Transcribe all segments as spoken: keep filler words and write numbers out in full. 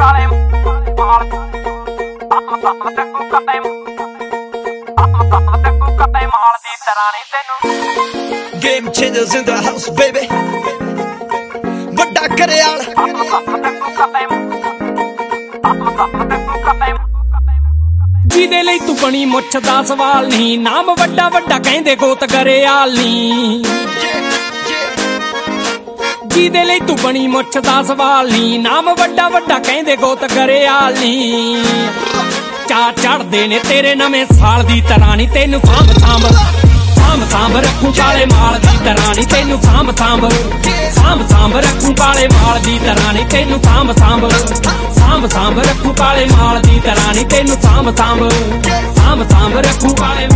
ਕਾਲੇ ਮਾਲ ਕਦੇ ਕਦੇ ਮਾਲ ਦੀ ਤਰ੍ਹਾਂ ਨਹੀਂ ਤੈਨੂੰ। Game changers in the house, baby. ਵੱਡਾ ਕਰਿਆਲ ਜਿਹਦੇ ਲਈ ਤੂੰ ਬਣੀ ਮੁੱਛ ਦਾ ਸਵਾਲ ਨਹੀਂ, ਨਾਮ ਵੱਡਾ ਵੱਡਾ ਕਹਿੰਦੇ ਗੋਤ ਗਰੇਆਲ ਨੀ। ਜਿਹਦੇ ਲਈ ਤੂੰ ਬਣੀ ਮੁੱਛ ਦਾ ਸਵਾਲ ਨਹੀਂ, ਨਾਮ ਵੱਡਾ ਵੱਡਾ ਕਹਿੰਦੇ ਗੋਤ ਗਰੇਆਲ ਨੀ। ਚਾਰ ਚੜਦੇ ਨੇ ਤੇਰੇ ਨਵੇਂ ਸਾਲ ਦੀ ਤਰ੍ਹਾਂ ਨੀ ਤੈਨੂੰ ਸਾਂਭ ਸਾਂਭ ਸਾਂਭ ਸਾਂਭ ਰੱਖੂ ਕਾਲੇ ਮਾਲ ਦੀ ਤਰ੍ਹਾਂ ਨੀ ਤੈਨੂੰ ਸਾਂਭ ਸਾਂਭ ਸਾਂਭ ਸਾਂਭ ਰੱਖੂ ਕਾਲੇ ਮਾਲ ਦੀ ਤਰ੍ਹਾਂ ਨੀ ਤੈਨੂੰ ਸਾਂਭ ਸਾਂਭ ਸਾਂਭ ਸਾਂਭ ਰੱਖੂ ਕਾਲੇ ਮਾਲ ਦੀ ਤਰ੍ਹਾਂ ਨੀ ਤੈਨੂੰ ਸਾਂਭ ਸਾਂਭ ਸਾਂਭ ਸਾਂਭ ਰੱਖੂ ਕਾਲੇ।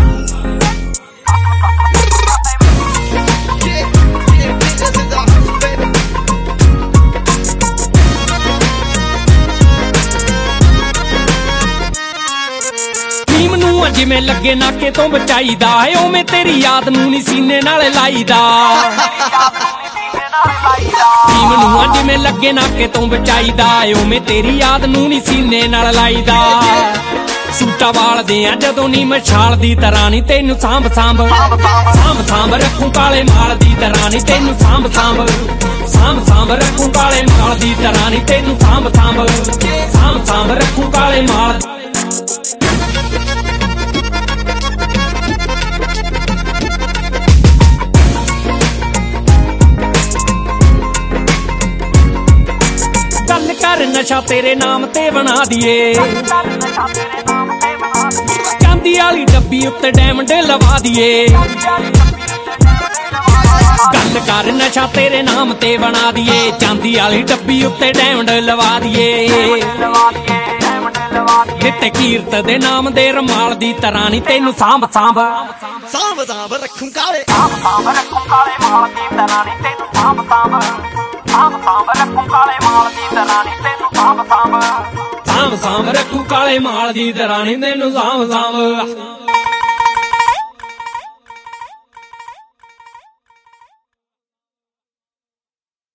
ਜਿਵੇਂ ਲੱਗੇ ਨਾਕੇ ਤੋਂ ਬਚਾਈਦਾ ਏ ਉਵੇਂ ਤੇਰੀ ਯਾਦ ਨੂੰ ਨੀ ਸੀਨੇ ਨਾਲ ਲਾਈਦਾ। ਭੀਮ ਨੂੰ ਜਿਵੇਂ ਲੱਗੇ ਨਾਕੇ ਤੋਂ ਬਚਾਈਦਾ ਏ ਉਵੇਂ ਤੇਰੀ ਯਾਦ ਨੂੰ ਨੀ ਸੀਨੇ ਨਾਲ ਲਾਈਦਾ। ਸੂਟਾ ਵਾਲਦੇ ਆ ਜਦੋਂ ਨੀ ਮਛਾਲ ਦੀ ਤਰ੍ਹਾਂ ਨੀ ਤੈਨੂੰ ਸਾਂਭ ਸਾਂਭ ਸਾਂਭ ਸਾਂਭ ਰੱਖੂ ਕਾਲੇ ਮਾਲ ਦੀ ਤਰ੍ਹਾਂ ਨੀ ਤੈਨੂੰ ਸਾਂਭ ਸਾਂਭ ਸਾਂਭ ਸਾਂਭ ਰੱਖੂ ਕਾਲੇ ਮਾਲ ਦੀ ਤਰ੍ਹਾਂ ਨੀ ਤੈਨੂੰ ਸਾਂਭ ਸਾਂਭ ਸਾਂਭ ਸਾਂਭ ਰੱਖੂ ਕਾਲੇ ਮਾਲ। ਨਸ਼ਾ ਤੇਰੇ ਨਾਮ ਤੇ ਬਣਾ ਦੀਏ, ਚਾਂਦੀ ਵਾਲੀ ਡੱਬੀ ਉੱਤੇ ਡਾਇਮੰਡ ਲਵਾ ਦੀਏ। ਗੱਲ ਕਰ ਨਸ਼ਾ ਤੇਰੇ ਨਾਮ ਤੇ ਬਣਾ ਦੀਏ, ਚਾਂਦੀ ਵਾਲੀ ਡੱਬੀ ਉੱਤੇ ਡਾਇਮੰਡ ਲਵਾ ਦੀਏ। ਦਿੱਤੇ ਕੀਰਤ ਦੇ ਨਾਮ ਦੇ ਰਮਾਲ ਦੀ ਤਰ੍ਹਾਂ ਨੀ ਤੈਨੂੰ ਸਾਂਭ ਸਾਂਭ ਸਾਂਭ ਸਾਂਭ ਰੱਖੂ ਕਾਲੇ ਸਾਂਭ ਰੱਖੂ ਕਾਲੇ ਮਾਲ ਦੀ ਤਰ੍ਹਾਂ ਨੀ ਤੈਨੂੰ ਸਾਂਭ ਸਾਂਭ ਸਾਂਭ ਸਾਂਭ ਰੱਖੂ ਕਾਲੇ ਮਾਲ ਦੀ ਤਰ੍ਹਾਂ ਨੀ ਤੈਨੂੰ ਸਾਂਭ ਸਾਂਭ ਸਾਂਭ ਸਾਂਭ ਰੱਖੂ ਕਾਲੇ ਮਾਲ ਦੀ ਤਰ੍ਹਾਂ ਨੀ ਤੈਨੂੰ ਸਾਂਭ ਸਾਂਭ।